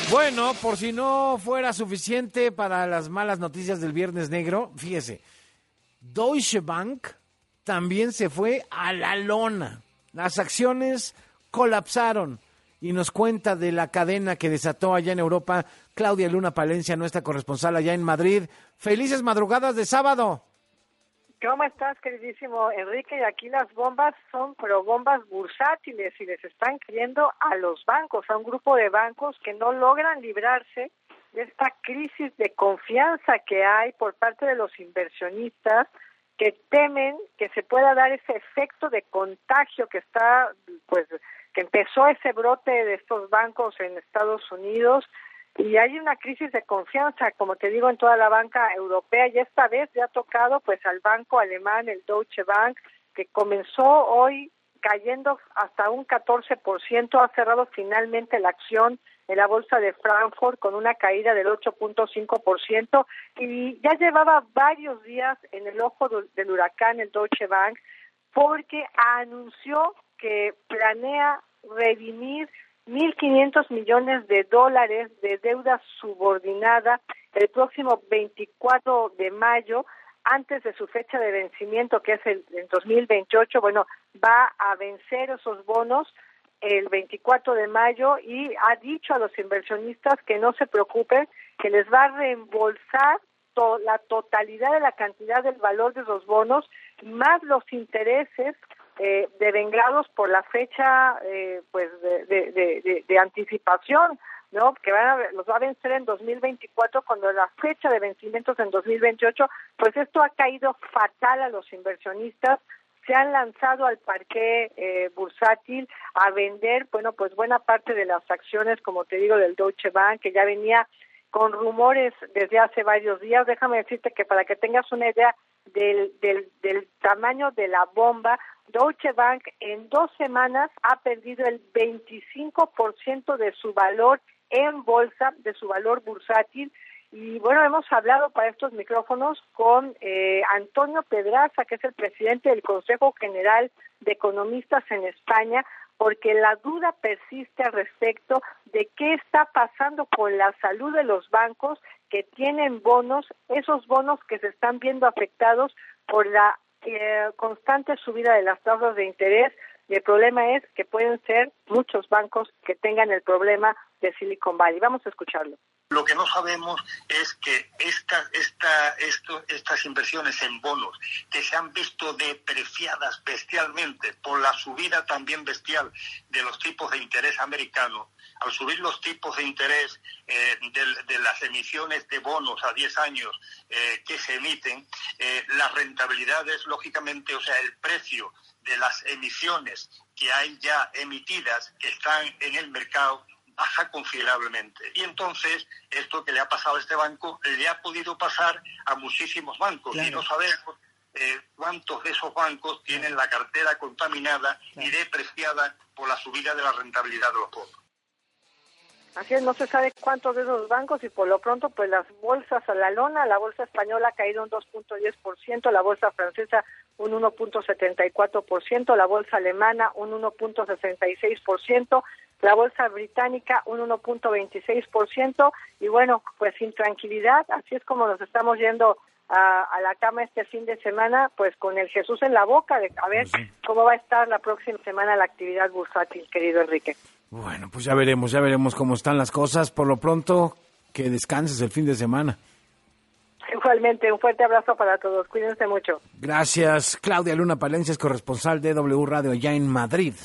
Bueno, por si no fuera suficiente para las malas noticias del Viernes Negro, fíjese, Deutsche Bank también se fue a la lona. Las acciones colapsaron y nos cuenta de la cadena que desató allá en Europa Claudia Luna Palencia, nuestra corresponsal allá en Madrid. Felices madrugadas de sábado. ¿Cómo estás, queridísimo Enrique? Y aquí las bombas son bombas bursátiles y les están cayendo a los bancos, a un grupo de bancos que no logran librarse de esta crisis de confianza que hay por parte de los inversionistas que temen que se pueda dar ese efecto de contagio que está, que empezó ese brote de estos bancos en Estados Unidos. Y hay una crisis de confianza, como te digo, en toda la banca europea, y esta vez ya ha tocado pues al banco alemán, el Deutsche Bank, que comenzó hoy cayendo hasta un 14%, ha cerrado finalmente la acción en la bolsa de Frankfurt con una caída del 8.5%, y ya llevaba varios días en el ojo del huracán el Deutsche Bank, porque anunció que planea redimir $1.500 millones de deuda subordinada el próximo 24 de mayo, antes de su fecha de vencimiento, que es el 2028. Bueno, va a vencer esos bonos el 24 de mayo y ha dicho a los inversionistas que no se preocupen, que les va a reembolsar la totalidad de la cantidad del valor de los bonos, más los intereses devengados por la fecha de anticipación, ¿no? Que los va a vencer en 2024, cuando la fecha de vencimientos en 2028. Pues esto ha caído fatal a los inversionistas. Se han lanzado al parqué bursátil a vender, pues buena parte de las acciones, como te digo, del Deutsche Bank, que ya venía con rumores desde hace varios días. Déjame decirte que, para que tengas una idea del tamaño de la bomba, Deutsche Bank en 2 semanas ha perdido el 25% de su valor en bolsa, de su valor bursátil. Y bueno, hemos hablado para estos micrófonos con Antonio Pedraza, que es el presidente del Consejo General de Economistas en España, porque la duda persiste al respecto de qué está pasando con la salud de los bancos que tienen bonos, esos bonos que se están viendo afectados por la constante subida de las tasas de interés. Y el problema es que pueden ser muchos bancos que tengan el problema de Silicon Valley. Vamos a escucharlo. Lo que no sabemos es que estas inversiones en bonos, que se han visto depreciadas bestialmente por la subida también bestial de los tipos de interés americanos, al subir los tipos de interés de las emisiones de bonos a 10 años que se emiten, las rentabilidades, lógicamente, o sea, el precio de las emisiones que hay ya emitidas, que están en el mercado, baja considerablemente. Y entonces, esto que le ha pasado a este banco, le ha podido pasar a muchísimos bancos. Claro. Y no sabemos cuántos de esos bancos tienen la cartera contaminada y depreciada por la subida de la rentabilidad de los bonos. Así es, no se sabe cuántos de esos bancos, y por lo pronto pues las bolsas a la lona. La bolsa española ha caído un 2.10%, la bolsa francesa un 1.74%, la bolsa alemana un 1.66%, la bolsa británica un 1.26%, y bueno, pues sin tranquilidad. Así es como nos estamos yendo a la cama este fin de semana, pues con el Jesús en la boca, de a ver cómo va a estar la próxima semana la actividad bursátil, querido Enrique. Bueno, pues ya veremos cómo están las cosas. Por lo pronto, que descanses el fin de semana. Igualmente, un fuerte abrazo para todos. Cuídense mucho. Gracias. Claudia Luna Palencia es corresponsal de W Radio allá en Madrid.